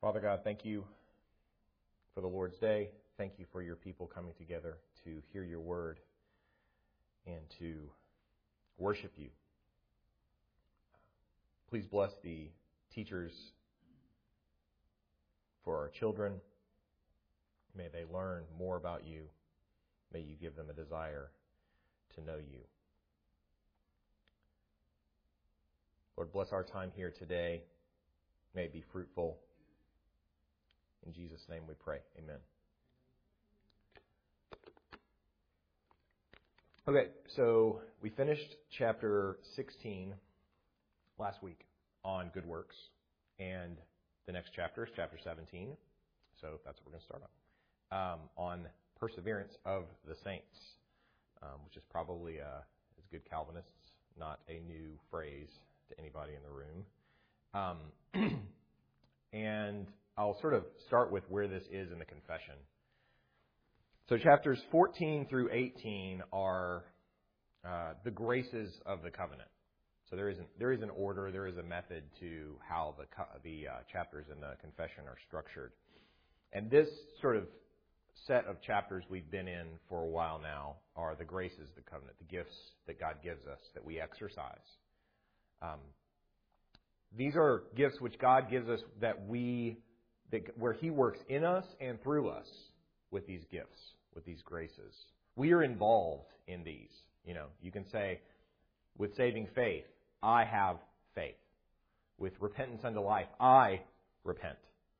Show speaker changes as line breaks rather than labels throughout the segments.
Father God, thank you for the Lord's Day. Thank you for your people coming together to hear your word and to worship you. Please bless the teachers for our children. May they learn more about you. May you give them a desire to know you. Lord, bless our time here today. May it be fruitful. In Jesus' name we pray. Amen. Okay, so we finished chapter 16 last week on good works. And the next chapter is chapter 17. So that's what we're going to start on perseverance of the saints, which is probably, as good Calvinists, not a new phrase to anybody in the room. And I'll sort of start with where this is in the confession. So chapters 14 through 18 are the graces of the covenant. So there is an order, there is a method to how the chapters in the confession are structured. And this sort of set of chapters we've been in for a while now are the graces of the covenant, the gifts that God gives us that we exercise. These are gifts which God gives us where He works in us and through us with these gifts, with these graces. We are involved in these. You can say, with saving faith, I have faith. With repentance unto life, I repent.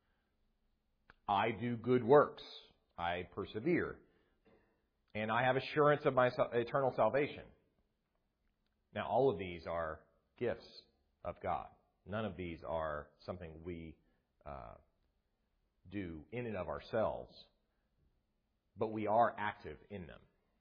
I do good works. I persevere. And I have assurance of my eternal salvation. Now, all of these are gifts of God. None of these are something we do in and of ourselves, but we are active in them.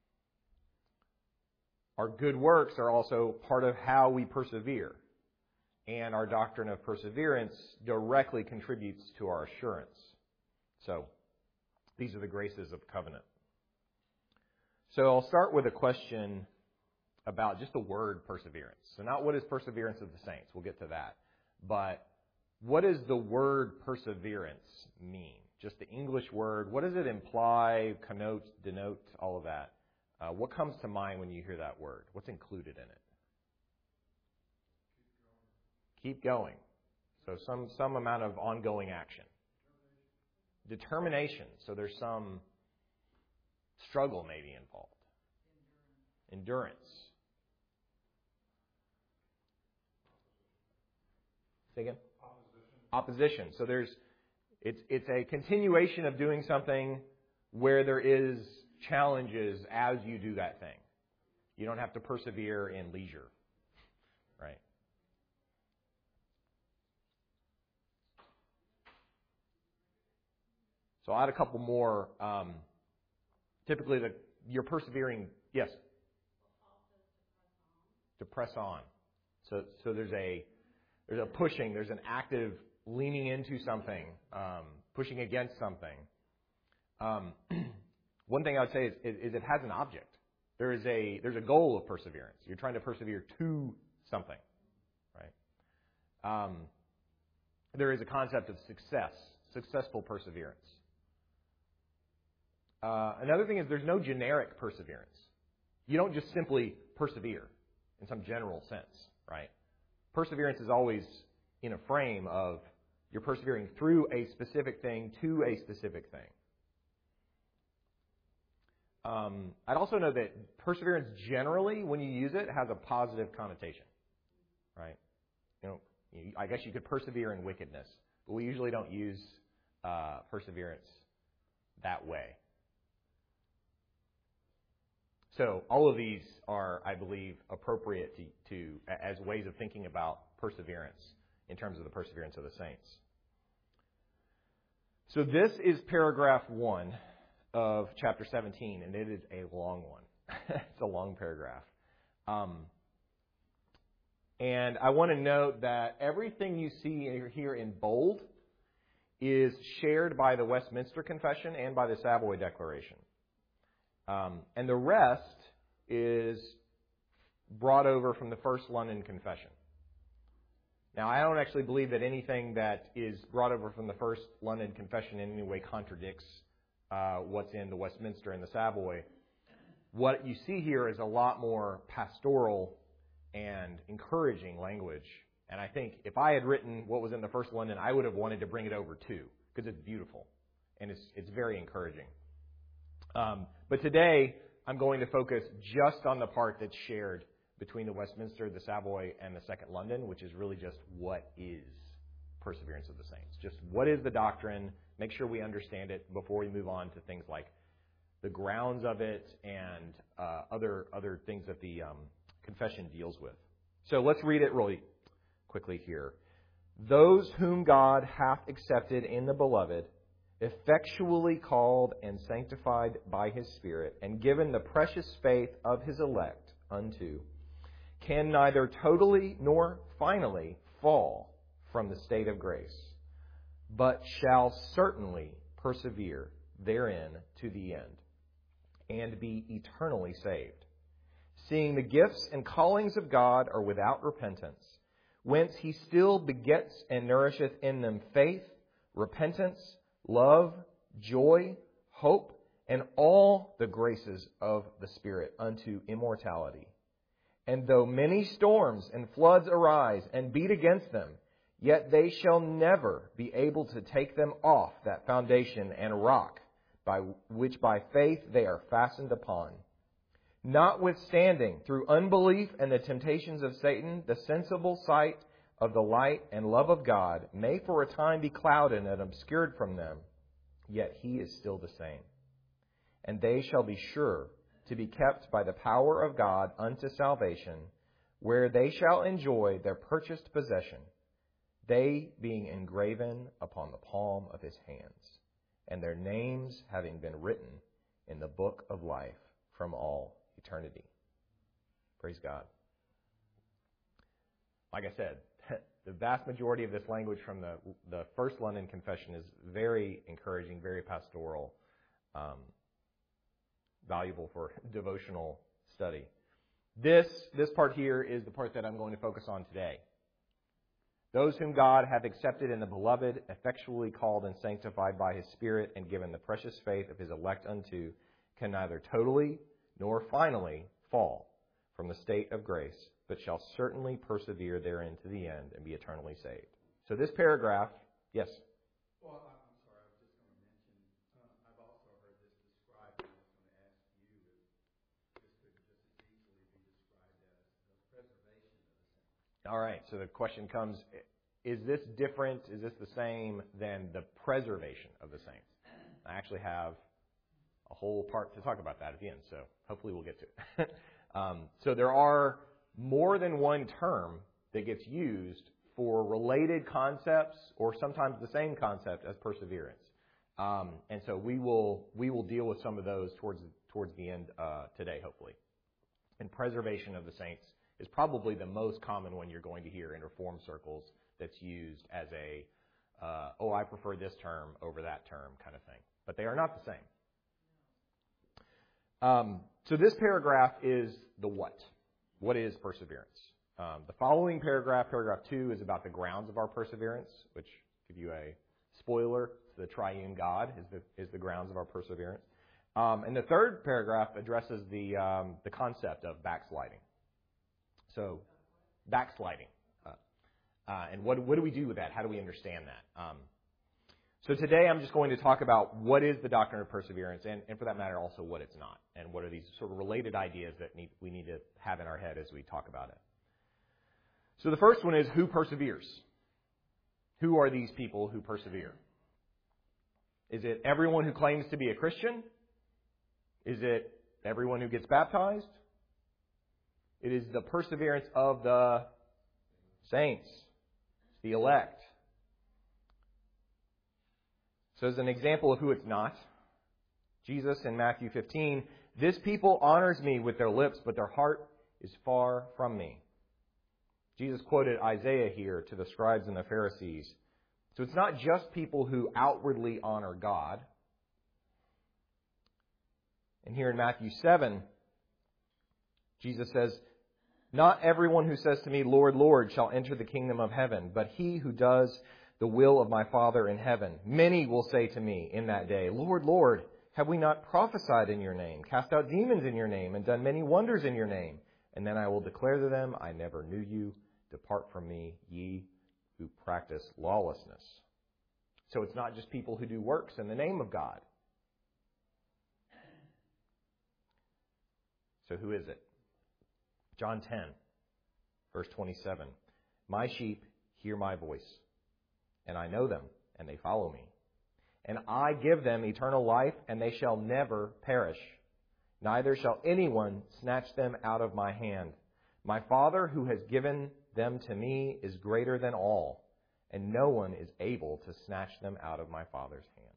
Our good works are also part of how we persevere, and our doctrine of perseverance directly contributes to our assurance. So, these are the graces of covenant. So I'll start with a question about just the word perseverance. So not what is perseverance of the saints, we'll get to that. But what does the word perseverance mean? Just the English word. What does it imply, connote, denote, all of that? What comes to mind when you hear that word? What's included in it? Keep going. So some amount of ongoing action. Determination. So there's some struggle maybe involved. Endurance. Say again? Opposition. So it's a continuation of doing something where there is challenges as you do that thing. You don't have to persevere in leisure, right? So I'll add a couple more. Typically, you're persevering. Yes. To press on. So there's a pushing. There's an active leaning into something, pushing against something. One thing I would say is it has an object. There's a goal of perseverance. You're trying to persevere to something, right? There is a concept of successful perseverance. Another thing is there's no generic perseverance. You don't just simply persevere in some general sense, right? Perseverance is always in a frame of you're persevering through a specific thing to a specific thing. I'd also know that perseverance generally, when you use it, has a positive connotation, right? I guess you could persevere in wickedness, but we usually don't use perseverance that way. So all of these are, I believe, appropriate to as ways of thinking about perseverance in terms of the perseverance of the saints. So this is paragraph 1 of chapter 17, and it is a long one. It's a long paragraph. And I want to note that everything you see here in bold is shared by the Westminster Confession and by the Savoy Declaration. And the rest is brought over from the First London Confession. Now, I don't actually believe that anything that is brought over from the First London Confession in any way contradicts what's in the Westminster and the Savoy. What you see here is a lot more pastoral and encouraging language. And I think if I had written what was in the First London, I would have wanted to bring it over too, because it's beautiful and it's very encouraging. But today, I'm going to focus just on the part that's shared between the Westminster, the Savoy, and the Second London, which is really just what is perseverance of the saints. Just what is the doctrine? Make sure we understand it before we move on to things like the grounds of it and other things that the confession deals with. So let's read it really quickly here. Those whom God hath accepted in the beloved, effectually called and sanctified by His Spirit, and given the precious faith of His elect unto, can neither totally nor finally fall from the state of grace, but shall certainly persevere therein to the end, and be eternally saved, seeing the gifts and callings of God are without repentance, whence He still begets and nourisheth in them faith, repentance, love, joy, hope, and all the graces of the Spirit unto immortality. And though many storms and floods arise and beat against them, yet they shall never be able to take them off that foundation and rock by which by faith they are fastened upon. Notwithstanding, through unbelief and the temptations of Satan, the sensible sight of the light and love of God may for a time be clouded and obscured from them, yet He is still the same. And they shall be sure to be kept by the power of God unto salvation, where they shall enjoy their purchased possession, they being engraven upon the palm of His hands, and their names having been written in the book of life from all eternity. Praise God. Like I said, the vast majority of this language from the First London Confession is very encouraging, very pastoral, valuable for devotional study. This part here is the part that I'm going to focus on today. Those whom God hath accepted in the beloved, effectually called and sanctified by His Spirit, and given the precious faith of His elect unto, can neither totally nor finally fall from the state of grace, but shall certainly persevere therein to the end and be eternally saved. So this paragraph, yes?
Well, I'm sorry, I was just going to mention, I've also heard this described, and I was going to ask you if this could just as easily be described as the preservation of the saints.
All right, so the question comes, is this different, is this the same than the preservation of the saints? I actually have a whole part to talk about that at the end, so hopefully we'll get to it. So there are more than one term that gets used for related concepts or sometimes the same concept as perseverance. And so we will deal with some of those towards the end today, hopefully. And preservation of the saints is probably the most common one you're going to hear in Reformed circles that's used as I prefer this term over that term kind of thing. But they are not the same. So this paragraph is the what. What is perseverance? The following paragraph 2, is about the grounds of our perseverance, which, give you a spoiler, the triune God is the grounds of our perseverance. And the third paragraph addresses the concept of backsliding. So, backsliding. And what do we do with that? How do we understand that? So today I'm just going to talk about what is the doctrine of perseverance, and for that matter also what it's not, and what are these sort of related ideas that we need to have in our head as we talk about it. So the first one is who perseveres? Who are these people who persevere? Is it everyone who claims to be a Christian? Is it everyone who gets baptized? It is the perseverance of the saints, the elect. So as an example of who it's not, Jesus in Matthew 15, this people honors me with their lips, but their heart is far from me. Jesus quoted Isaiah here to the scribes and the Pharisees. So it's not just people who outwardly honor God. And here in Matthew 7, Jesus says, Not everyone who says to me, Lord, Lord, shall enter the kingdom of heaven, but he who does the will of my Father in heaven. Many will say to me in that day, Lord, Lord, have we not prophesied in your name, cast out demons in your name, and done many wonders in your name? And then I will declare to them, I never knew you. Depart from me, ye who practice lawlessness. So it's not just people who do works in the name of God. So who is it? John 10, verse 27. My sheep hear my voice, and I know them, and they follow me. And I give them eternal life, and they shall never perish. Neither shall anyone snatch them out of my hand. My Father who has given them to me is greater than all, and no one is able to snatch them out of my Father's hand.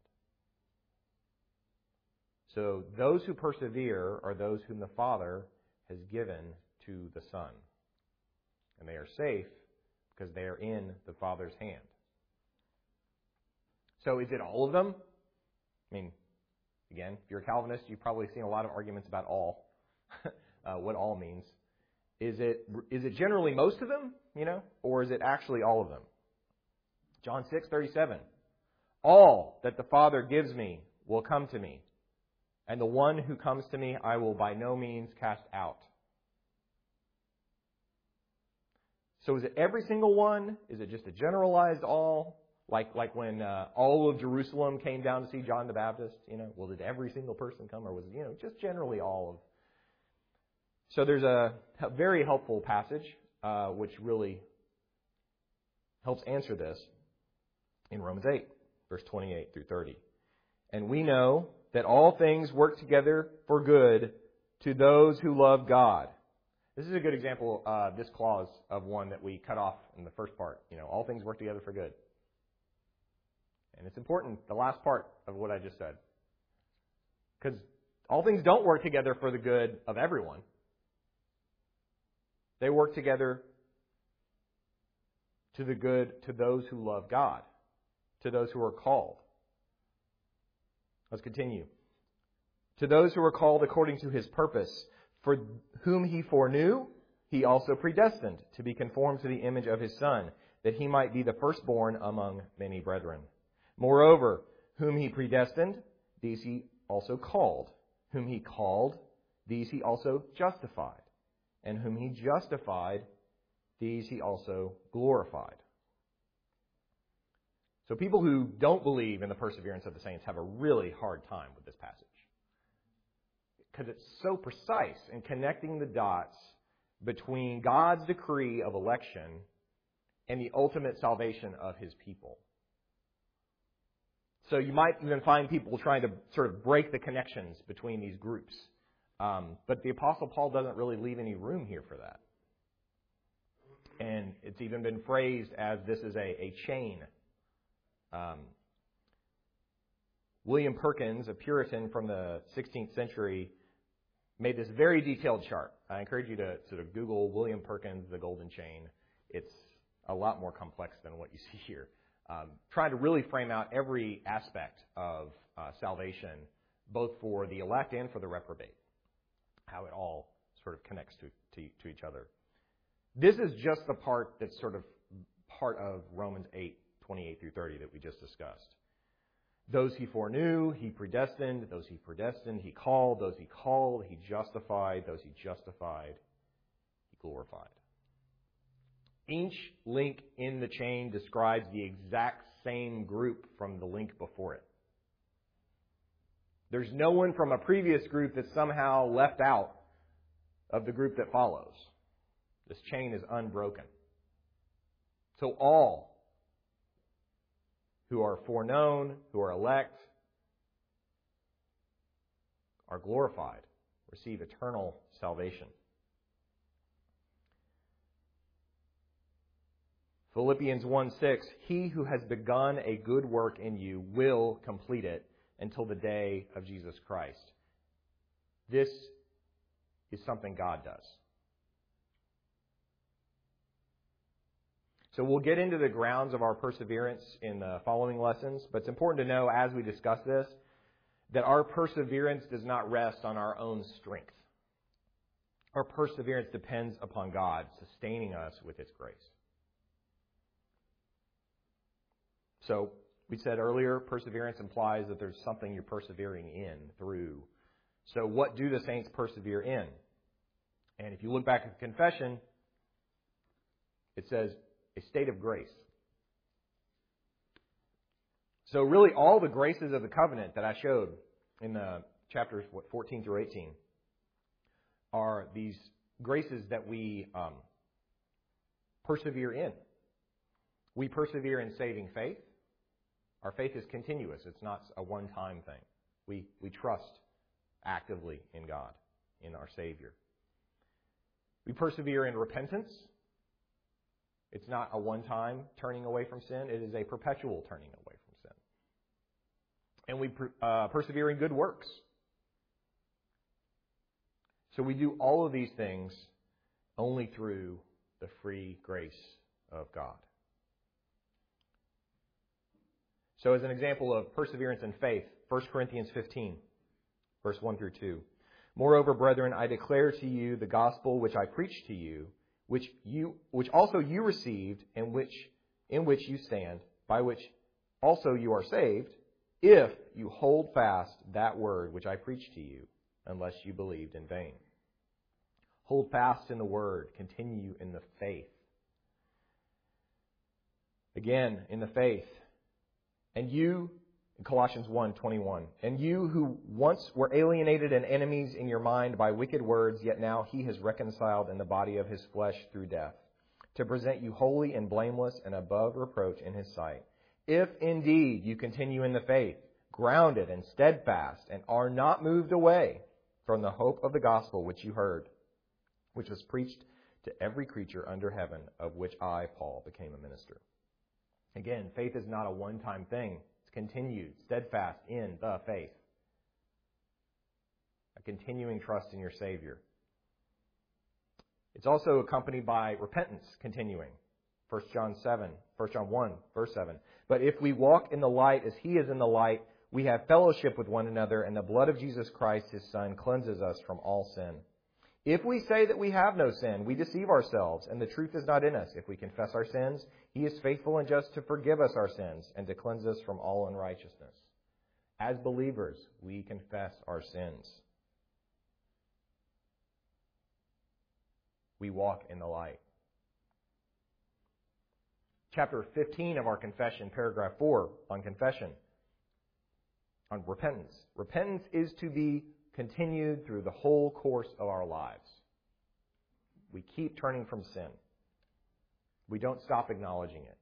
So those who persevere are those whom the Father has given to the Son. And they are safe because they are in the Father's hand. So is it all of them? I mean, again, if you're a Calvinist, you've probably seen a lot of arguments about all, what all means. Is it generally most of them, or is it actually all of them? John 6:37. All that the Father gives me will come to me, and the one who comes to me I will by no means cast out. So is it every single one? Is it just a generalized all? Like when all of Jerusalem came down to see John the Baptist, well, did every single person come, or was it, just generally all of? So there's a very helpful passage which really helps answer this in Romans 8, verse 28 through 30. And we know that all things work together for good to those who love God. This is a good example, this clause of one that we cut off in the first part. All things work together for good. And it's important, the last part of what I just said. Because all things don't work together for the good of everyone. They work together to the good to those who love God, to those who are called. Let's continue. To those who are called according to His purpose, for whom He foreknew, He also predestined to be conformed to the image of His Son, that He might be the firstborn among many brethren. Moreover, whom He predestined, these He also called. Whom He called, these He also justified. And whom He justified, these He also glorified. So people who don't believe in the perseverance of the saints have a really hard time with this passage. Because it's so precise in connecting the dots between God's decree of election and the ultimate salvation of His people. So you might even find people trying to sort of break the connections between these groups. But the Apostle Paul doesn't really leave any room here for that. And it's even been phrased as this is a chain. William Perkins, a Puritan from the 16th century, made this very detailed chart. I encourage you to sort of Google William Perkins, the Golden Chain. It's a lot more complex than what you see here. Trying to really frame out every aspect of salvation, both for the elect and for the reprobate, how it all sort of connects to each other. This is just the part that's sort of part of Romans 8, 28 through 30 that we just discussed. Those He foreknew, He predestined. Those He predestined, He called. Those He called, He justified. Those He justified, He glorified. Each link in the chain describes the exact same group from the link before it. There's no one from a previous group that's somehow left out of the group that follows. This chain is unbroken. So all who are foreknown, who are elect, are glorified, receive eternal salvation. Philippians 1:6, He who has begun a good work in you will complete it until the day of Jesus Christ. This is something God does. So we'll get into the grounds of our perseverance in the following lessons, but it's important to know as we discuss this that our perseverance does not rest on our own strength. Our perseverance depends upon God sustaining us with His grace. So, we said earlier, perseverance implies that there's something you're persevering in, through. So what do the saints persevere in? And if you look back at the confession, it says a state of grace. So really all the graces of the covenant that I showed in the chapters 14 through 18 are these graces that we persevere in. We persevere in saving faith. Our faith is continuous. It's not a one-time thing. We trust actively in God, in our Savior. We persevere in repentance. It's not a one-time turning away from sin. It is a perpetual turning away from sin. And we persevere in good works. So we do all of these things only through the free grace of God. So as an example of perseverance in faith, 1 Corinthians 15, verse 1 through 2. Moreover, brethren, I declare to you the gospel which I preached to you, which also you received, in which you stand, by which also you are saved, if you hold fast that word which I preached to you, unless you believed in vain. Hold fast in the word, continue in the faith. Again, in the faith. And you, in Colossians 1:21, and you who once were alienated and enemies in your mind by wicked words, yet now He has reconciled in the body of His flesh through death, to present you holy and blameless and above reproach in His sight. If indeed you continue in the faith, grounded and steadfast, and are not moved away from the hope of the gospel which you heard, which was preached to every creature under heaven, of which I, Paul, became a minister. Again, faith is not a one-time thing. It's continued, steadfast in the faith. A continuing trust in your Savior. It's also accompanied by repentance, continuing. 1 John 1, verse 7. But if we walk in the light as He is in the light, we have fellowship with one another, and the blood of Jesus Christ, His Son, cleanses us from all sin. If we say that we have no sin, we deceive ourselves, and the truth is not in us. If we confess our sins, He is faithful and just to forgive us our sins and to cleanse us from all unrighteousness. As believers, we confess our sins. We walk in the light. Chapter 15 of our confession, paragraph 4, on confession, on repentance. Repentance is to be continued through the whole course of our lives. We keep turning from sin. We don't stop acknowledging it.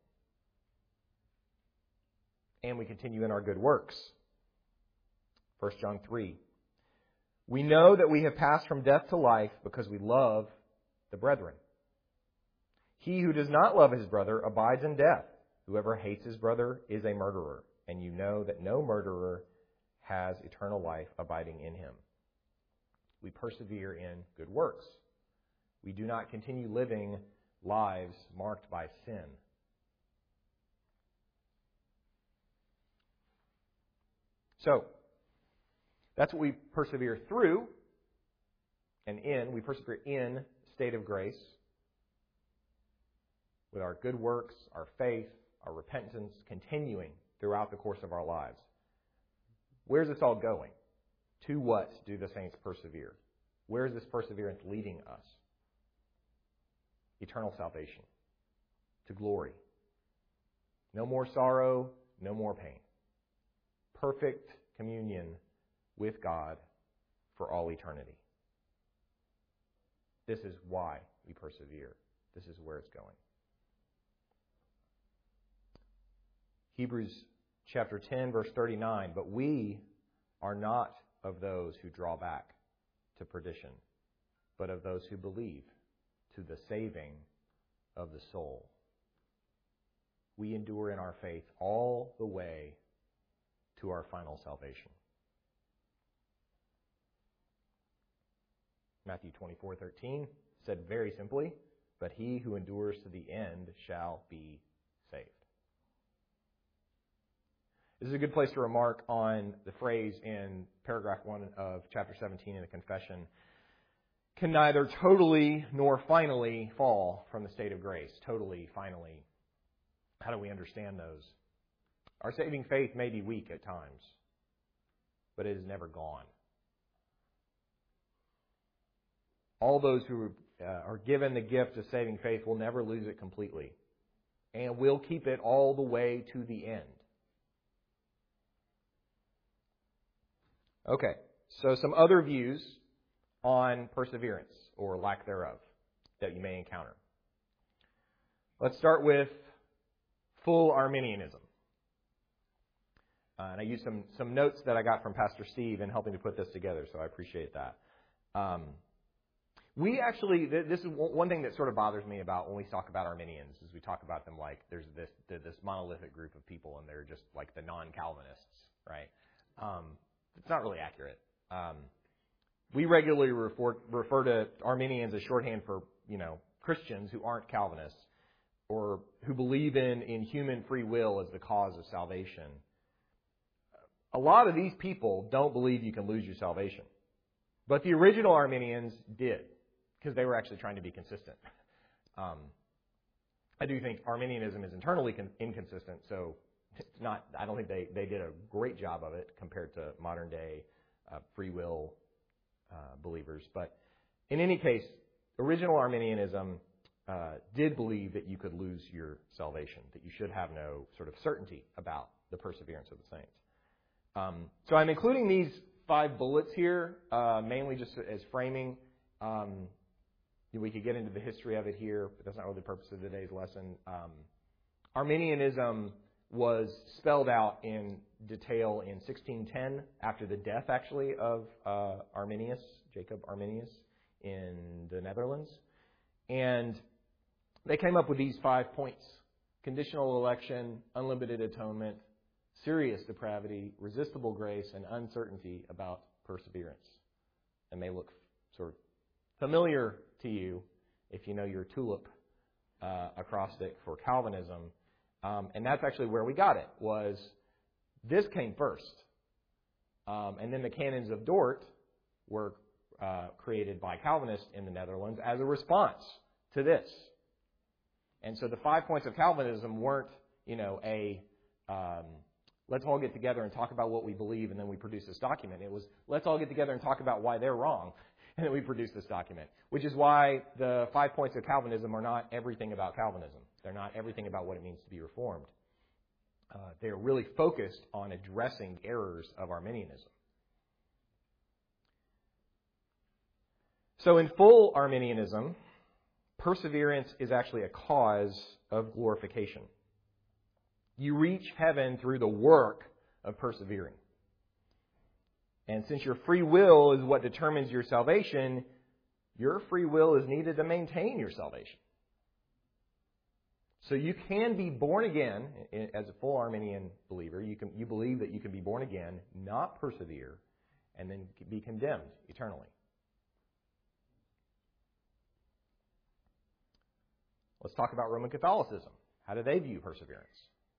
And we continue in our good works. 1 John 3. We know that we have passed from death to life because we love the brethren. He who does not love his brother abides in death. Whoever hates his brother is a murderer, and you know that no murderer has eternal life abiding in him. We persevere in good works. We do not continue living lives marked by sin. So, that's what we persevere through and in. We persevere in state of grace with our good works, our faith, our repentance, continuing throughout the course of our lives. Where's this all going? To what do the saints persevere? Where is this perseverance leading us? Eternal salvation. To glory. No more sorrow, no more pain. Perfect communion with God for all eternity. This is why we persevere. This is where it's going. Hebrews chapter 10, verse 39. But we are not of those who draw back to perdition, but of those who believe to the saving of the soul. We endure in our faith all the way to our final salvation. Matthew 24:13 said very simply, but he who endures to the end shall be saved. This is a good place to remark on the phrase in paragraph 1 of chapter 17 in the confession. can neither totally nor finally fall from the state of grace. Totally, finally. How do we understand those? Our saving faith may be weak at times, but it is never gone. All those who are given the gift of saving faith will never lose it completely, and will keep it all the way to the end. Okay, so some other views on perseverance, or lack thereof, that you may encounter. Let's start with full Arminianism. And I used some notes that I got from Pastor Steve in helping to put this together, so I appreciate that. We actually, this is one thing that sort of bothers me about when we talk about Arminians, is we talk about them like there's this monolithic group of people and they're just like the non-Calvinists, right? It's not really accurate. We regularly refer to Arminians as shorthand for, Christians who aren't Calvinists or who believe in human free will as the cause of salvation. A lot of these people don't believe you can lose your salvation. But the original Arminians did, because they were actually trying to be consistent. I do think Arminianism is internally inconsistent, so it's not. I don't think they did a great job of it compared to modern day free will believers. But in any case, original Arminianism did believe that you could lose your salvation, that you should have no sort of certainty about the perseverance of the saints. So I'm including these 5 bullets here, mainly just as framing. We could get into the history of it here, but that's not really the purpose of today's lesson. Arminianism was spelled out in detail in 1610, after the death, actually, of Arminius, Jacob Arminius, in the Netherlands. And they came up with these 5 points: conditional election, unlimited atonement, serious depravity, resistible grace, and uncertainty about perseverance. And they look sort of familiar to you if you know your tulip acrostic for Calvinism. And that's actually where we got it, was this came first. And then the Canons of Dort were created by Calvinists in the Netherlands as a response to this. And so the 5 points of Calvinism weren't, let's all get together and talk about what we believe and then we produce this document. It was, let's all get together and talk about why they're wrong and then we produce this document. Which is why the 5 points of Calvinism are not everything about Calvinism. They're not everything about what it means to be Reformed. They're really focused on addressing errors of Arminianism. So in full Arminianism, perseverance is actually a cause of glorification. You reach heaven through the work of persevering. And since your free will is what determines your salvation, your free will is needed to maintain your salvation. So you can be born again as a full Arminian believer. You believe that you can be born again, not persevere, and then be condemned eternally. Let's talk about Roman Catholicism. How do they view perseverance?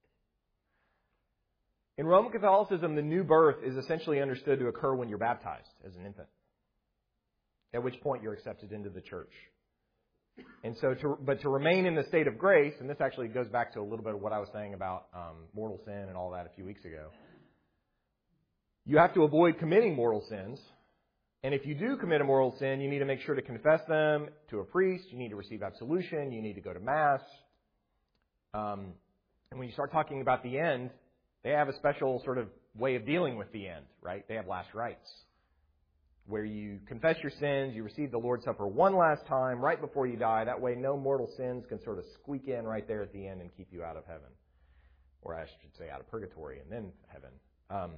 In Roman Catholicism, the new birth is essentially understood to occur when you're baptized as an infant, at which point you're accepted into the church. And so, to remain in the state of grace, and this actually goes back to a little bit of what I was saying about mortal sin and all that a few weeks ago, you have to avoid committing mortal sins. And if you do commit a mortal sin, you need to make sure to confess them to a priest. You need to receive absolution. You need to go to Mass. And when you start talking about the end, they have a special sort of way of dealing with the end, right? They have last rites, where you confess your sins, you receive the Lord's Supper one last time right before you die. That way no mortal sins can sort of squeak in right there at the end and keep you out of heaven. Or I should say out of purgatory and then heaven.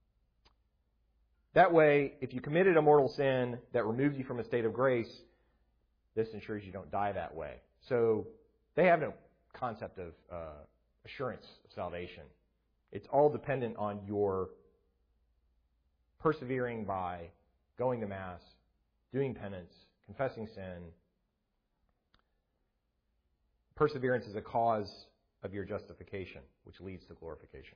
That way, if you committed a mortal sin that removes you from a state of grace, this ensures you don't die that way. So they have no concept of assurance of salvation. It's all dependent on your persevering by going to Mass, doing penance, confessing sin. Perseverance is a cause of your justification, which leads to glorification.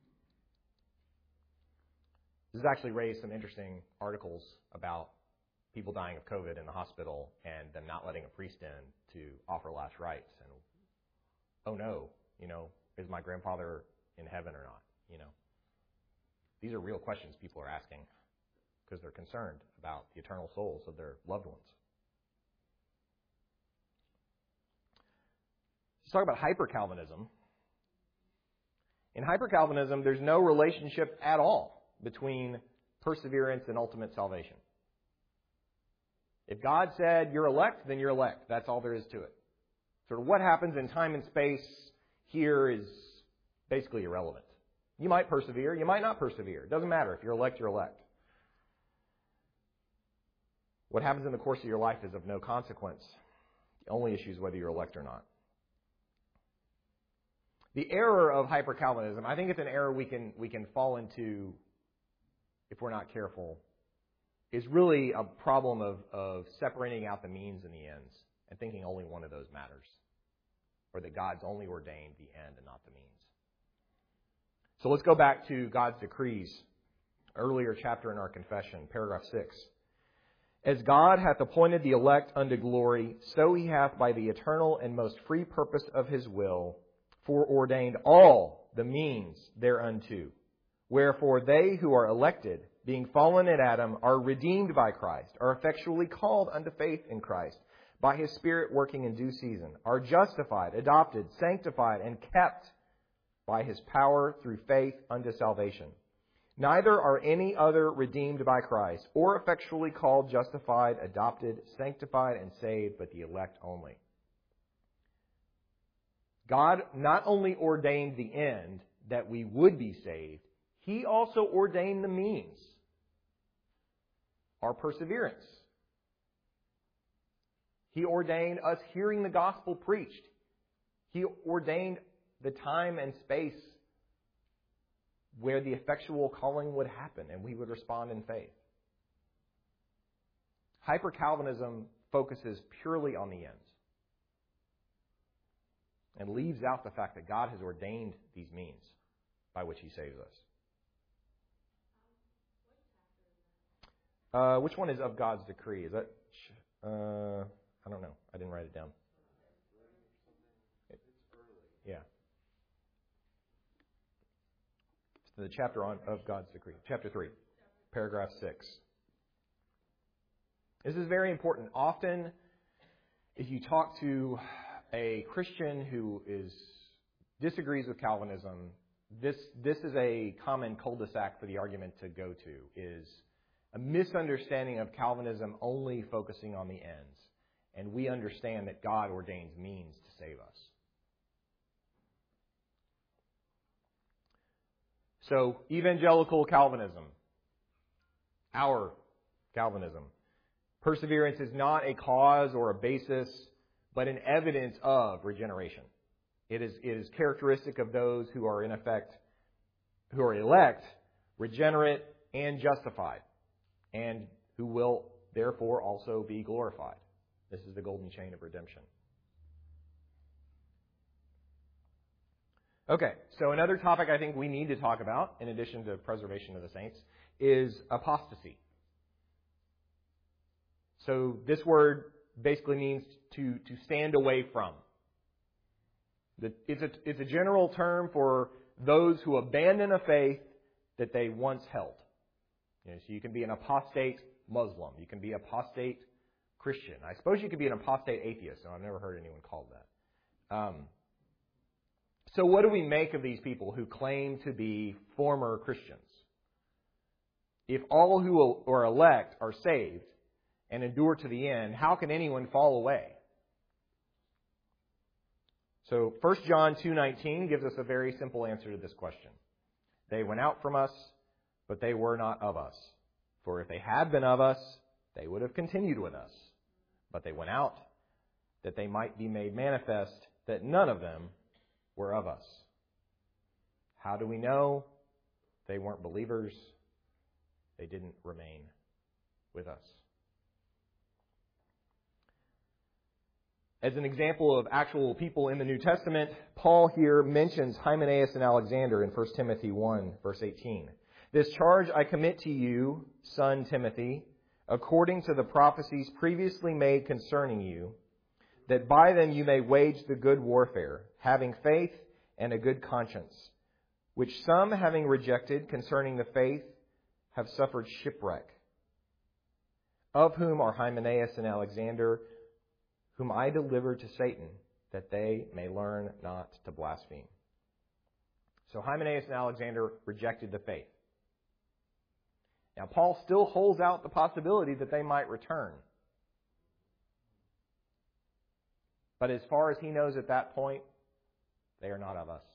This has actually raised some interesting articles about people dying of COVID in the hospital and them not letting a priest in to offer last rites. And, oh no, is my grandfather in heaven or not? These are real questions people are asking because they're concerned about the eternal souls of their loved ones. Let's talk about hyper-Calvinism. In hyper-Calvinism, there's no relationship at all between perseverance and ultimate salvation. If God said you're elect, then you're elect. That's all there is to it. Sort of what happens in time and space here is basically irrelevant. You might persevere, you might not persevere. It doesn't matter. If you're elect, you're elect. What happens in the course of your life is of no consequence. The only issue is whether you're elect or not. The error of hyper-Calvinism, I think it's an error we can fall into if we're not careful, is really a problem of separating out the means and the ends and thinking only one of those matters, or that God's only ordained the end and not the means. So let's go back to God's decrees, earlier chapter in our confession, paragraph 6. As God hath appointed the elect unto glory, so he hath by the eternal and most free purpose of his will foreordained all the means thereunto. Wherefore they who are elected, being fallen in Adam, are redeemed by Christ, are effectually called unto faith in Christ, by his Spirit working in due season, are justified, adopted, sanctified, and kept by his power through faith unto salvation. Neither are any other redeemed by Christ, or effectually called, justified, adopted, sanctified, and saved, but the elect only. God not only ordained the end, that we would be saved, he also ordained the means, our perseverance. He ordained us hearing the gospel preached. He ordained the time and space where the effectual calling would happen and we would respond in faith. Hyper-Calvinism focuses purely on the ends and leaves out the fact that God has ordained these means by which he saves us. Which one is of God's decree? Is that... I don't know. I didn't write it down. Yeah. The chapter of God's decree. Chapter 3, paragraph 6. This is very important. Often, if you talk to a Christian who disagrees with Calvinism, this is a common cul-de-sac for the argument to go to, is a misunderstanding of Calvinism only focusing on the ends. And we understand that God ordains means to save us. So, evangelical Calvinism, our Calvinism, perseverance is not a cause or a basis, but an evidence of regeneration. It is characteristic of those who are in effect, who are elect, regenerate, and justified, and who will therefore also be glorified. This is the golden chain of redemption. Okay, so another topic I think we need to talk about, in addition to preservation of the saints, is apostasy. So this word basically means to stand away from. It's a general term for those who abandon a faith that they once held. So you can be an apostate Muslim. You can be apostate Christian. I suppose you could be an apostate atheist. So I've never heard anyone called that. So what do we make of these people who claim to be former Christians? If all who are elect are saved and endure to the end, how can anyone fall away? So 1 John 2:19 gives us a very simple answer to this question. They went out from us, but they were not of us. For if they had been of us, they would have continued with us. But they went out, that they might be made manifest that none of them were of us. How do we know? They weren't believers. They didn't remain with us. As an example of actual people in the New Testament, Paul here mentions Hymenaeus and Alexander in 1 Timothy 1, verse 18. This charge I commit to you, son Timothy, according to the prophecies previously made concerning you, that by them you may wage the good warfare, having faith and a good conscience, which some, having rejected concerning the faith, have suffered shipwreck, of whom are Hymenaeus and Alexander, whom I delivered to Satan, that they may learn not to blaspheme. So Hymenaeus and Alexander rejected the faith. Now, Paul still holds out the possibility that they might return. But as far as he knows at that point, they are not of us.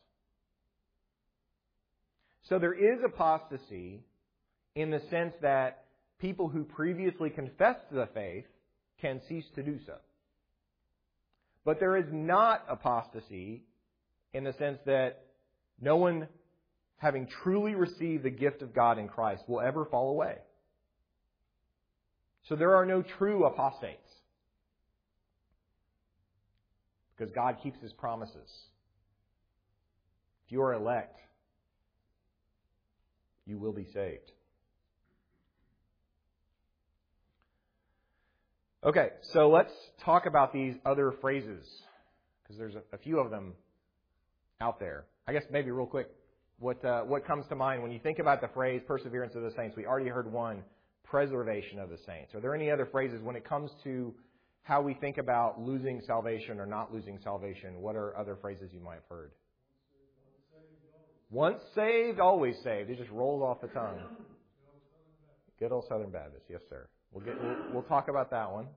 So there is apostasy in the sense that people who previously confessed the faith can cease to do so. But there is not apostasy in the sense that no one, having truly received the gift of God in Christ, will ever fall away. So there are no true apostates. Because God keeps His promises. If you are elect, you will be saved. Okay, so let's talk about these other phrases, because there's a few of them out there. I guess maybe real quick, what comes to mind when you think about the phrase perseverance of the saints? We already heard one, preservation of the saints. Are there any other phrases when it comes to how we think about losing salvation or not losing salvation? What are other phrases you might have heard? Once saved, always saved. It just rolls off the tongue. Good old Southern Baptist, yes sir. We'll talk about that one.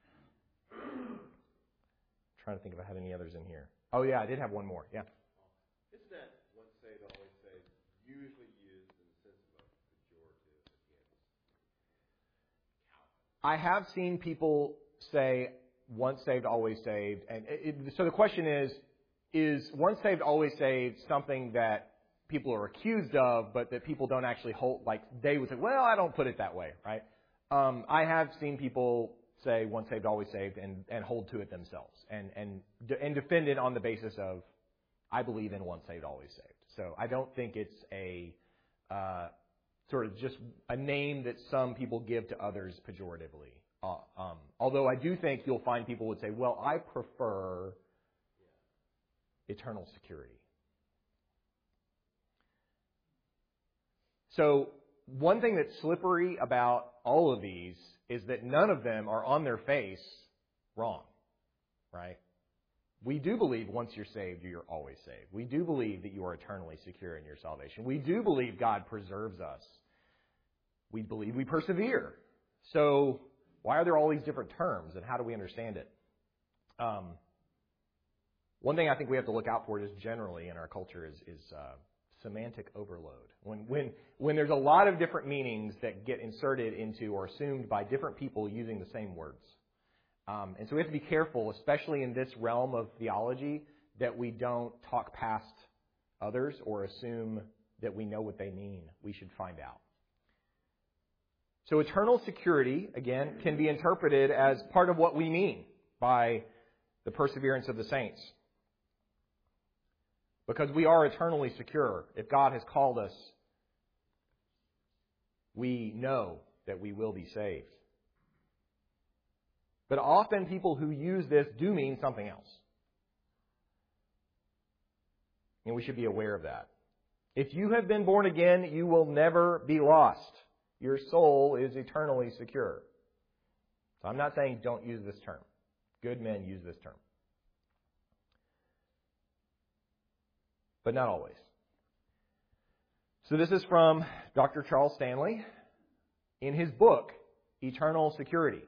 Trying to think if I had any others in here. Oh yeah, I did have one more. Yeah.
Isn't that once saved, always saved usually used in the sense of a pejorative against?
I have seen people say once saved, always saved, and so the question is once saved, always saved something that people are accused of, but that people don't actually hold? Like they would say, well, I don't put it that way, right? I have seen people say once saved, always saved, and hold to it themselves, and defend it on the basis of, I believe in once saved, always saved. So I don't think it's a sort of just a name that some people give to others pejoratively. Although I do think you'll find people would say, well, I prefer eternal security. So one thing that's slippery about all of these is that none of them are on their face wrong, right? We do believe once you're saved, you're always saved. We do believe that you are eternally secure in your salvation. We do believe God preserves us. We believe we persevere. So why are there all these different terms, and how do we understand it? One thing I think we have to look out for just generally in our culture is semantic overload. When there's a lot of different meanings that get inserted into or assumed by different people using the same words. And so we have to be careful, especially in this realm of theology, that we don't talk past others or assume that we know what they mean. We should find out. So eternal security, again, can be interpreted as part of what we mean by the perseverance of the saints. Because we are eternally secure. If God has called us, we know that we will be saved. But often people who use this do mean something else. And we should be aware of that. If you have been born again, you will never be lost. Your soul is eternally secure. So I'm not saying don't use this term. Good men use this term. But not always. So this is from Dr. Charles Stanley in his book, Eternal Security.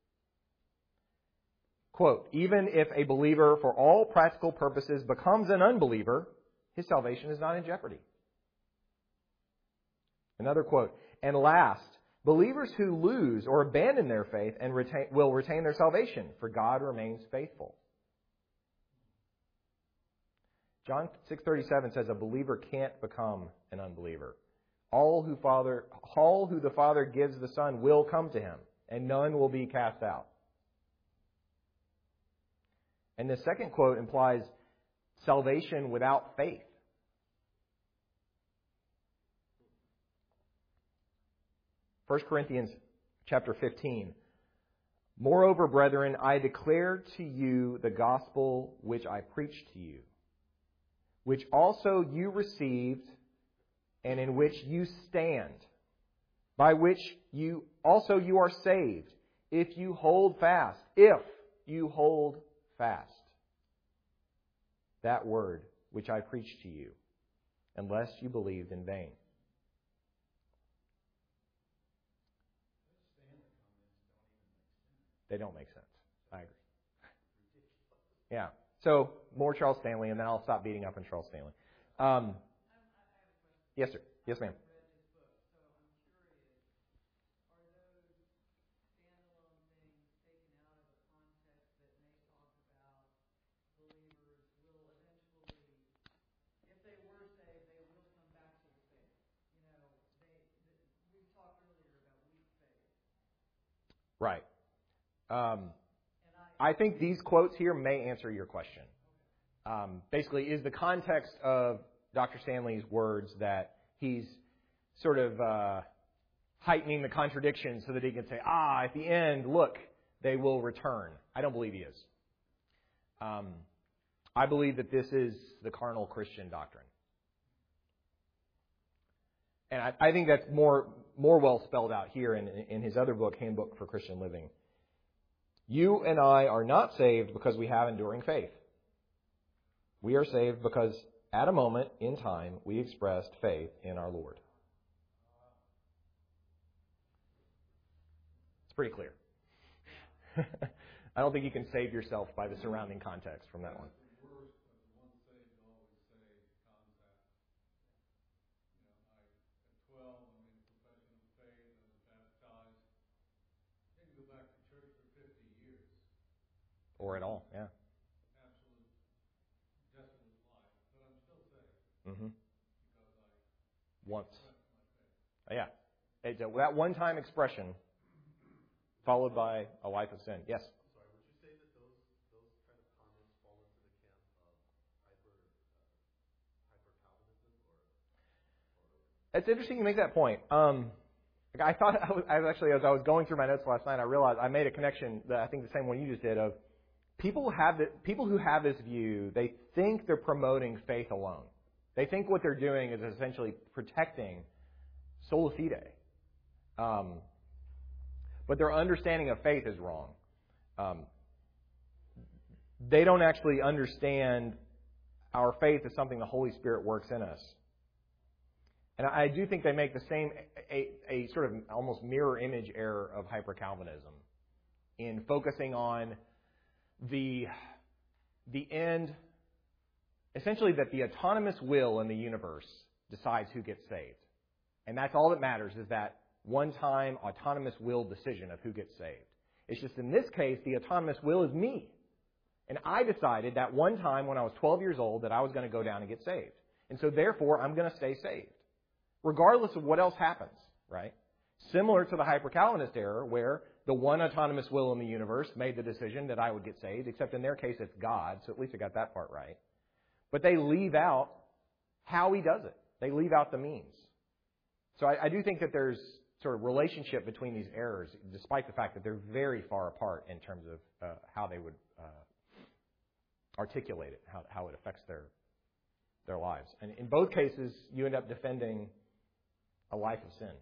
Quote, even if a believer for all practical purposes becomes an unbeliever, his salvation is not in jeopardy. Another quote, and last, believers who lose or abandon their faith and will retain their salvation, for God remains faithful. John 6:37 says a believer can't become an unbeliever. All who the Father gives the Son will come to him, and none will be cast out. And the second quote implies salvation without faith. First Corinthians chapter 15. Moreover, brethren, I declare to you the gospel which I preached to you, which also you received, and in which you stand, by which you are saved, if you hold fast. If you hold fast that word which I preached to you, unless you believed in vain. They don't make sense. I agree. Yeah. So, more Charles Stanley, and then I'll stop beating up on Charles Stanley. Yes, sir. Yes, ma'am. Right. I think these quotes here may answer your question. Basically, is the context of Dr. Stanley's words that he's sort of heightening the contradiction so that he can say, at the end, look, they will return. I don't believe he is. I believe that this is the carnal Christian doctrine. And I think that's more well spelled out here in his other book, Handbook for Christian Living. You and I are not saved because we have enduring faith. We are saved because at a moment in time we expressed faith in our Lord. It's pretty clear. I don't think you can save yourself by the surrounding context from that one. Or at all, yeah.
Absolute, desolate life, but I'm still saved.
Mm-hmm.
Because
Once. Yeah. It's that one-time expression followed by a life of sin. Yes?
I'm sorry, would you say that those kind of comments fall into the camp of hyper-Calvinism or?
It's interesting you make that point. I thought I was actually, as I was going through my notes last night, I realized I made a connection that I think the same one you just did of people who have this view, they think they're promoting faith alone. They think what they're doing is essentially protecting sola fide. But their understanding of faith is wrong. They don't actually understand our faith as something the Holy Spirit works in us. And I do think they make the same, a sort of almost mirror image error of hyper-Calvinism in focusing on the end, essentially that the autonomous will in the universe decides who gets saved. And that's all that matters, is that one-time autonomous will decision of who gets saved. It's just in this case, the autonomous will is me. And I decided that one time when I was 12 years old that I was going to go down and get saved. And so therefore, I'm going to stay saved, regardless of what else happens, right? Similar to the hyper-Calvinist error where the one autonomous will in the universe made the decision that I would get saved, except in their case it's God, so at least I got that part right. But they leave out how He does it. They leave out the means. So I do think that there's sort of relationship between these errors, despite the fact that they're very far apart in terms of how they would articulate it, how it affects their lives. And in both cases, you end up defending a life of sin.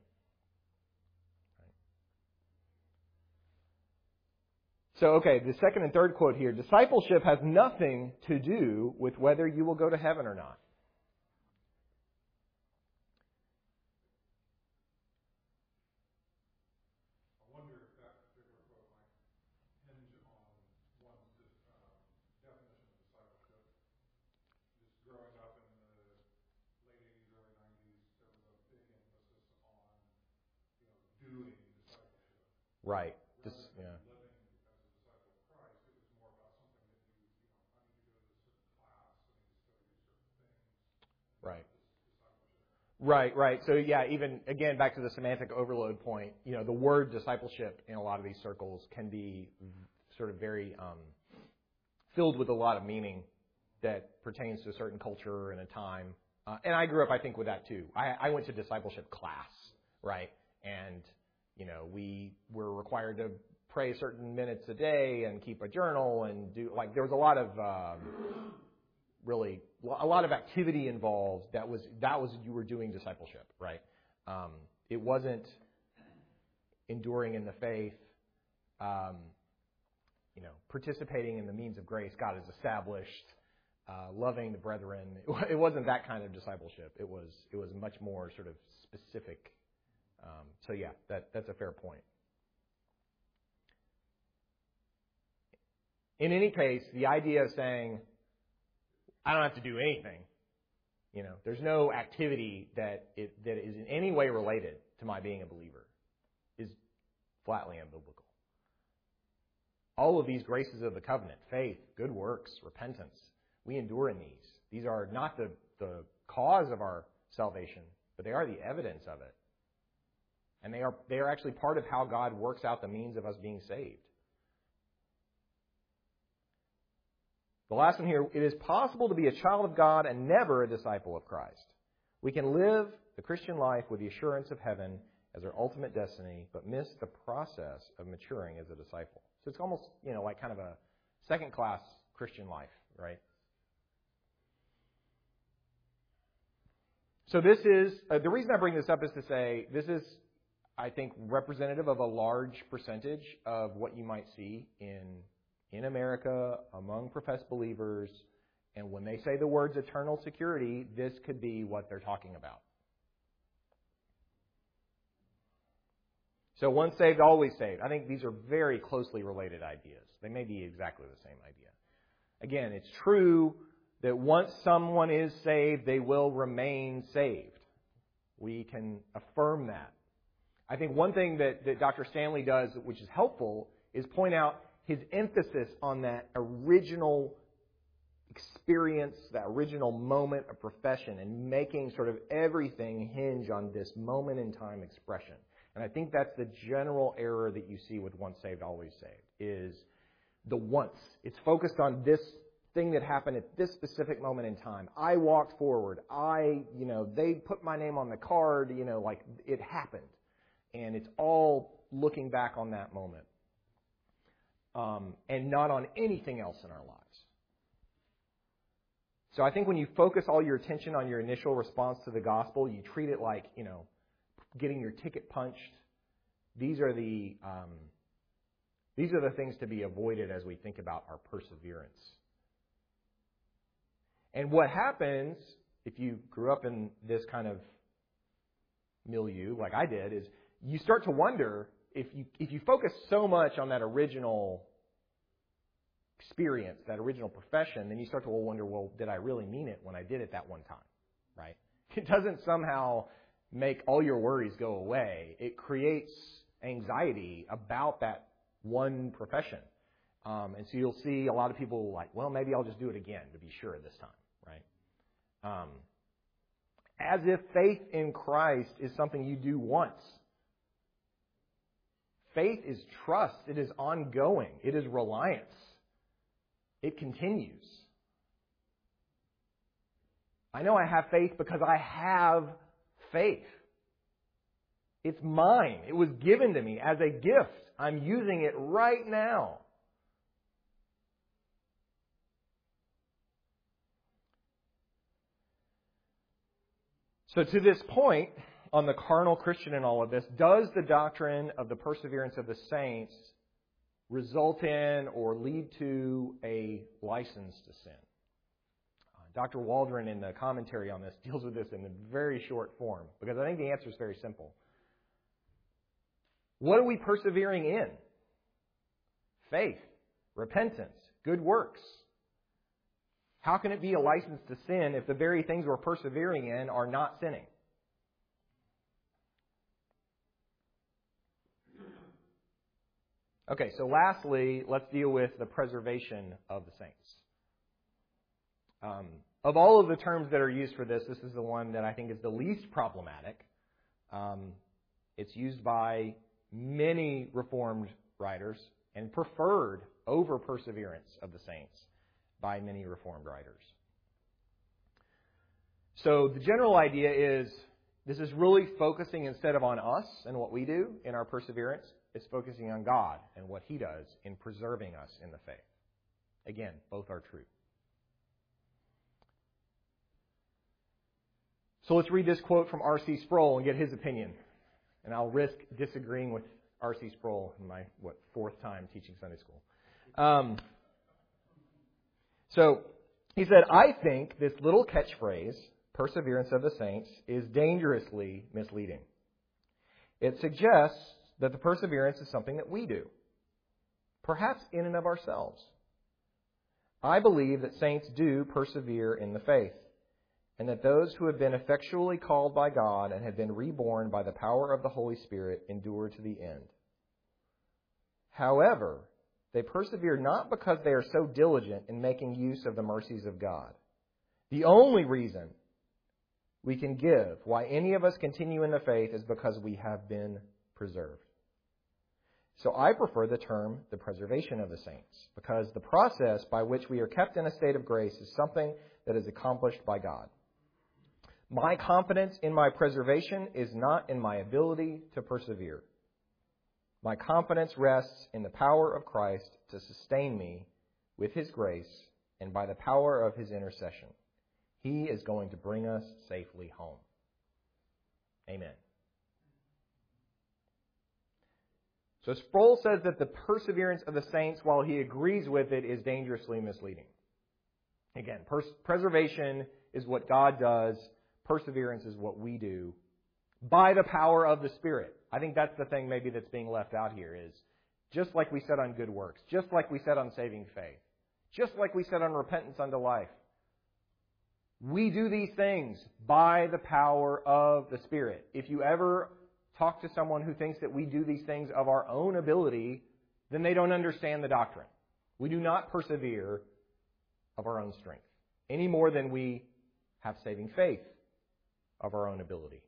So, okay, the second and third quote here. Discipleship has nothing to do with whether you will go to heaven or not.
I wonder if that particular quote might hinge on one's definition of discipleship. Just growing up in the late 80s, early 90s, there was a big emphasis on, doing discipleship.
Right.
Yeah. Living as a disciple of Christ, it was more about something that I need to go to this certain class, I need to study certain things.
Right.
Discipleship.
Right. So yeah, even again back to the semantic overload point, the word discipleship in a lot of these circles can be sort of very filled with a lot of meaning that pertains to a certain culture and a time. And I grew up, I think, with that too. I went to discipleship class, right? And we were required to pray certain minutes a day and keep a journal and there was a lot of a lot of activity involved. That was you were doing discipleship, right? It wasn't enduring in the faith, participating in the means of grace God has established, loving the brethren. It wasn't that kind of discipleship. It was much more sort of specific. So yeah, that's a fair point. In any case, the idea of saying, I don't have to do anything, there's no activity that is in any way related to my being a believer, is flatly unbiblical. All of these graces of the covenant, faith, good works, repentance, we endure in these. These are not the cause of our salvation, but they are the evidence of it. And they are actually part of how God works out the means of us being saved. The last one here, it is possible to be a child of God and never a disciple of Christ. We can live the Christian life with the assurance of heaven as our ultimate destiny, but miss the process of maturing as a disciple. So it's almost, like kind of a second-class Christian life, right? So this is, the reason I bring this up is to say, this is, I think, representative of a large percentage of what you might see in America, among professed believers, and when they say the words eternal security, this could be what they're talking about. So once saved, always saved. I think these are very closely related ideas. They may be exactly the same idea. Again, it's true that once someone is saved, they will remain saved. We can affirm that. I think one thing that Dr. Stanley does, which is helpful, is point out his emphasis on that original experience, that original moment of profession, and making sort of everything hinge on this moment in time expression. And I think that's the general error that you see with once saved, always saved, is the once. It's focused on this thing that happened at this specific moment in time. I walked forward. They put my name on the card, like it happened. And it's all looking back on that moment. And not on anything else in our lives. So I think when you focus all your attention on your initial response to the gospel, you treat it like, getting your ticket punched. These are the things to be avoided as we think about our perseverance. And what happens if you grew up in this kind of milieu, like I did, is you start to wonder if you focus so much on that original experience, that original profession, then you start to wonder, well, did I really mean it when I did it that one time, right? It doesn't somehow make all your worries go away. It creates anxiety about that one profession. And so you'll see a lot of people like, well, maybe I'll just do it again to be sure this time, right? As if faith in Christ is something you do once. Faith is trust. It is ongoing. It is reliance. It continues. I know I have faith because I have faith. It's mine. It was given to me as a gift. I'm using it right now. So to this point, on the carnal Christian in all of this, does the doctrine of the perseverance of the saints result in or lead to a license to sin? Dr. Waldron, in the commentary on this, deals with this in a very short form, because I think the answer is very simple. What are we persevering in? Faith, repentance, good works. How can it be a license to sin if the very things we're persevering in are not sinning? Okay, so lastly, let's deal with the preservation of the saints. Of all of the terms that are used for this, this is the one that I think is the least problematic. It's used by many Reformed writers and preferred over perseverance of the saints by many Reformed writers. So the general idea is This is really focusing instead of on us and what we do in our perseverance, it's focusing on God and what He does in preserving us in the faith. Again, both are true. So let's read this quote from R.C. Sproul and get his opinion. And I'll risk disagreeing with R.C. Sproul in my, fourth time teaching Sunday school. So he said, I think this little catchphrase, perseverance of the saints, is dangerously misleading. It suggests that the perseverance is something that we do, perhaps in and of ourselves. I believe that saints do persevere in the faith, and that those who have been effectually called by God and have been reborn by the power of the Holy Spirit endure to the end. However, they persevere not because they are so diligent in making use of the mercies of God. The only reason we can give why any of us continue in the faith is because we have been preserved. So I prefer the term the preservation of the saints, because the process by which we are kept in a state of grace is something that is accomplished by God. My confidence in my preservation is not in my ability to persevere. My confidence rests in the power of Christ to sustain me with His grace and by the power of His intercession. He is going to bring us safely home. Amen. So Sproul says that the perseverance of the saints, while he agrees with it, is dangerously misleading. Again, preservation is what God does. Perseverance is what we do by the power of the Spirit. I think that's the thing maybe that's being left out here is just like we said on good works, just like we said on saving faith, just like we said on repentance unto life. We do these things by the power of the Spirit. If you ever talk to someone who thinks that we do these things of our own ability, then they don't understand the doctrine. We do not persevere of our own strength, any more than we have saving faith of our own ability.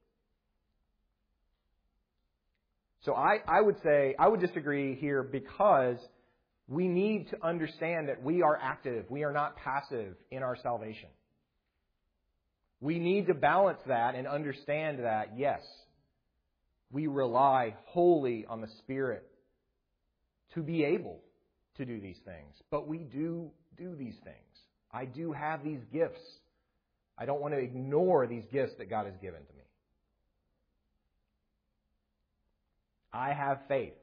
So I would disagree here because we need to understand that we are active. We are not passive in our salvation. We need to balance that and understand that, yes, we rely wholly on the Spirit to be able to do these things. But we do these things. I do have these gifts. I don't want to ignore these gifts that God has given to me. I have faith.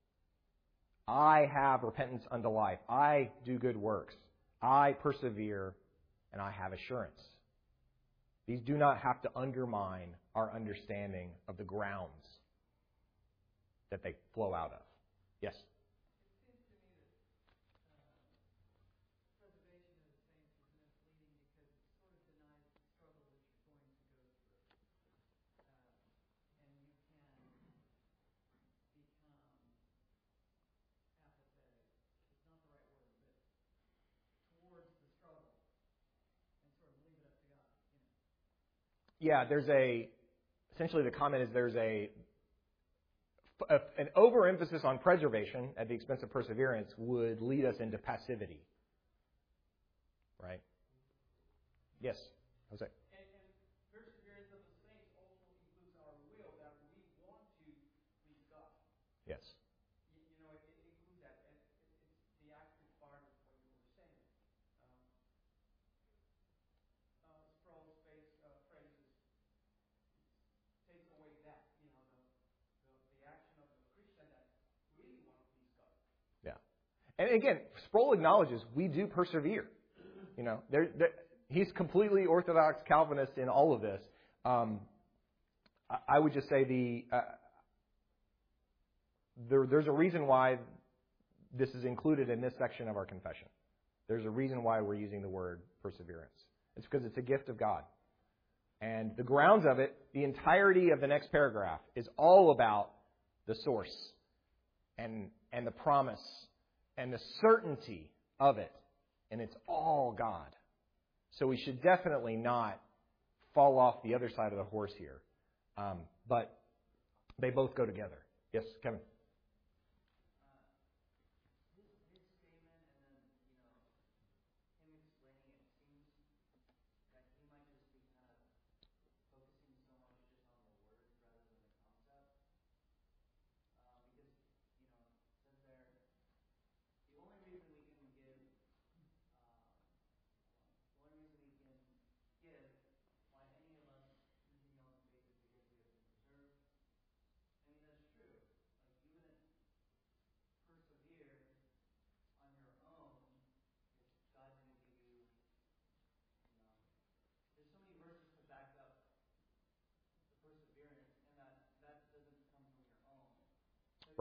I have repentance unto life. I do good works. I persevere, and I have assurance. These do not have to undermine our understanding of the grounds that they flow out of. Yes? Yeah, essentially the comment is there's an overemphasis on preservation at the expense of perseverance would lead us into passivity. Right? Yes, Jose.
And perseverance of the saints also includes our will, that we want to please God.
Yes.
It includes that. And it's the active part of what you were saying. Sproul's phrases takes away that, the action of the Christian that really want to please God.
Yeah. And again, Sproul acknowledges we do persevere. He's completely Orthodox Calvinist in all of this. I would just say there's a reason why this is included in this section of our confession. There's a reason why we're using the word perseverance. It's because it's a gift of God. And the grounds of it, the entirety of the next paragraph, is all about the source and the promise and the certainty of it. And it's all God. So we should definitely not fall off the other side of the horse here. But they both go together. Yes, Kevin?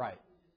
Right.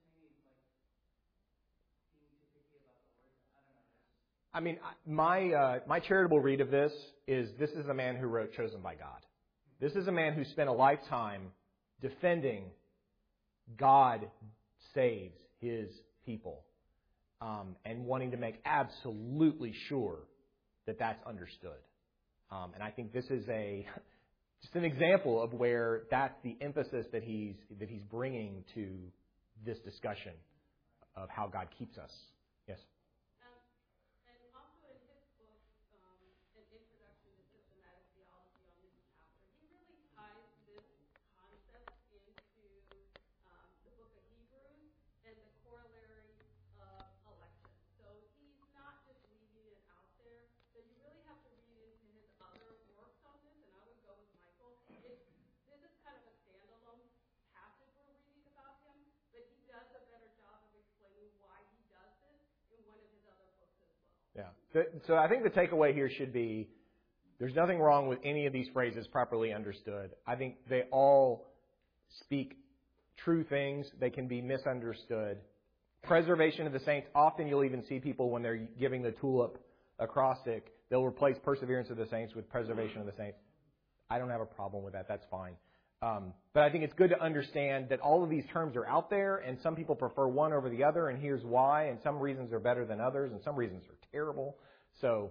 I mean, my charitable read of this is a man who wrote Chosen by God. This is a man who spent a lifetime defending God saves His people, and wanting to make absolutely sure that that's understood. And I think this is just an example of where that's the emphasis that he's bringing to this discussion of how God keeps us. Yes.
And also in his book, An Introduction to Systematic Theology on this chapter, he really ties this concept into the book of Hebrews and the corollary of election. So he's not just leaving it out there, but you really have to read into his other works on this, and I would go with Michael. This is kind of a standalone passage we're reading about him, but he does a better job of explaining why he does this in one of his other books as well.
Yeah. So I think the takeaway here should be there's nothing wrong with any of these phrases properly understood. I think they all speak true things. They can be misunderstood. Preservation of the saints, often you'll even see people when they're giving the tulip acrostic, they'll replace perseverance of the saints with preservation of the saints. I don't have a problem with that. That's fine. But I think it's good to understand that all of these terms are out there, and some people prefer one over the other, and here's why, and some reasons are better than others, and some reasons are terrible. So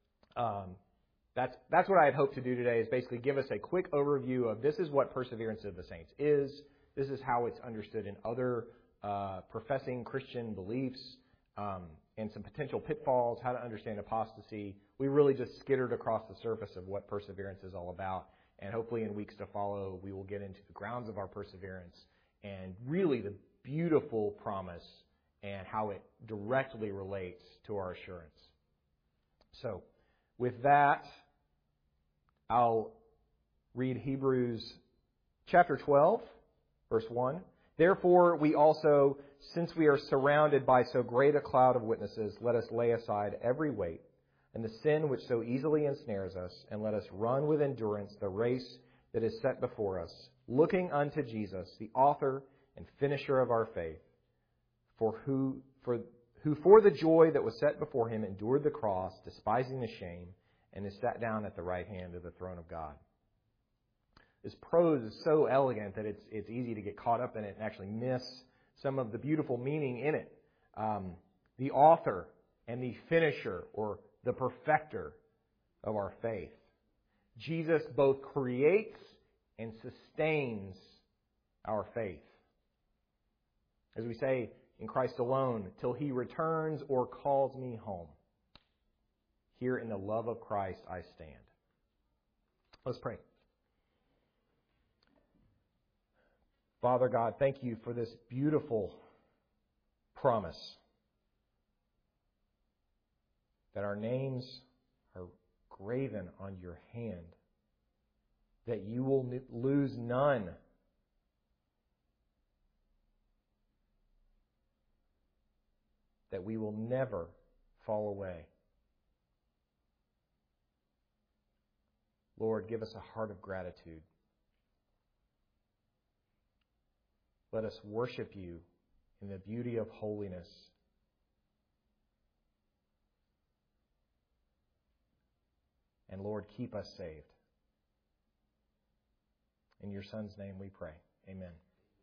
that's what I had hoped to do today, is basically give us a quick overview of this is what perseverance of the saints is. This is how it's understood in other professing Christian beliefs, and some potential pitfalls, how to understand apostasy. We really just skittered across the surface of what perseverance is all about. And hopefully in weeks to follow, we will get into the grounds of our perseverance and really the beautiful promise and how it directly relates to our assurance. So with that, I'll read Hebrews chapter 12, verse 1. Therefore, we also, since we are surrounded by so great a cloud of witnesses, let us lay aside every weight and the sin which so easily ensnares us, and let us run with endurance the race that is set before us, looking unto Jesus, the author and finisher of our faith, who for the joy that was set before him endured the cross, despising the shame, and is sat down at the right hand of the throne of God. This prose is so elegant that it's easy to get caught up in it and actually miss some of the beautiful meaning in it. The author and the finisher, or the perfecter of our faith. Jesus both creates and sustains our faith. As we say in Christ alone, till He returns or calls me home. Here in the love of Christ I stand. Let's pray. Father God, thank you for this beautiful promise that our names are graven on your hand, that you will lose none, that we will never fall away. Lord, give us a heart of gratitude. Let us worship you in the beauty of holiness. And Lord, keep us saved. In your Son's name we pray. Amen.